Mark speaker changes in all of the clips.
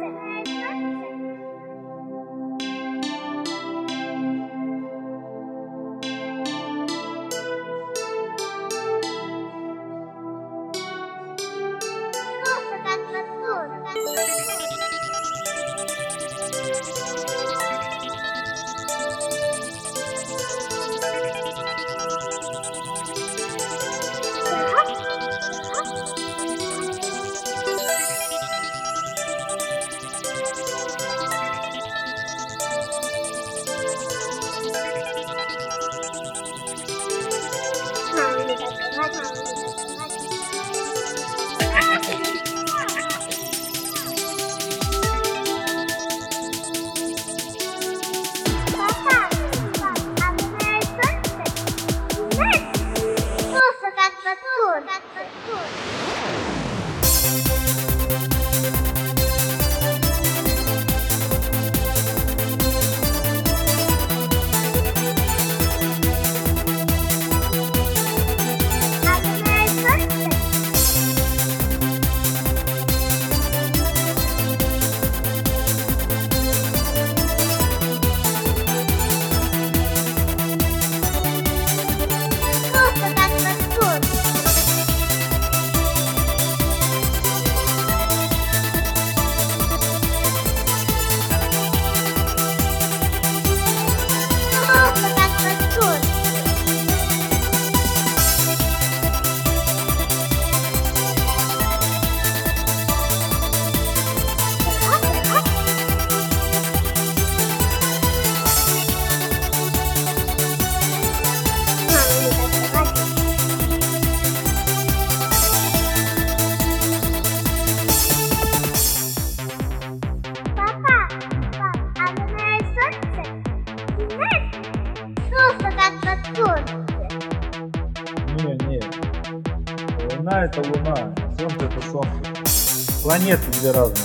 Speaker 1: Не. Луна это Луна, Солнце это Солнце. Планеты две разные.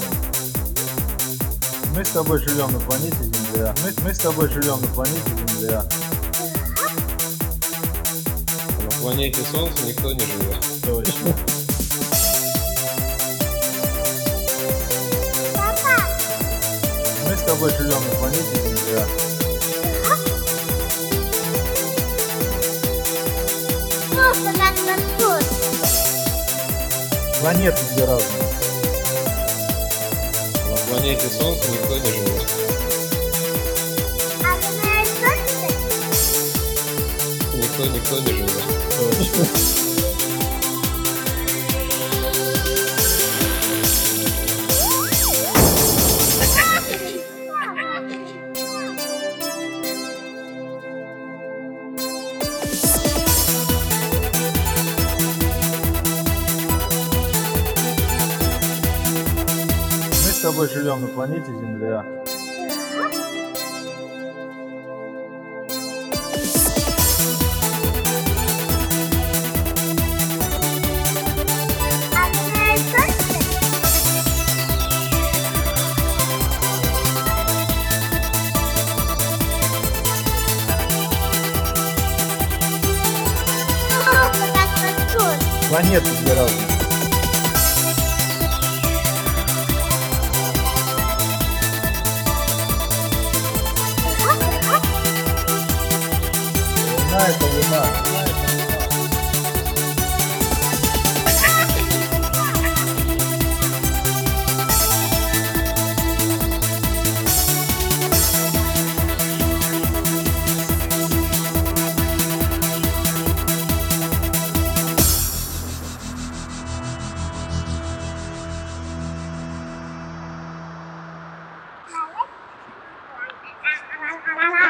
Speaker 1: Мы с тобой живем на планете Земля. Мы с тобой живем на планете Земля.
Speaker 2: На планете Солнце никто не живет.
Speaker 1: Точно. Мы с тобой живем на планете Земля. Планеты две разные.
Speaker 2: На планете Солнце никто не живет. Никто не живет.
Speaker 1: Точно. Мы с тобой живем на планете Земля. Планеты две разные. Луна это Луна.
Speaker 3: La la la la.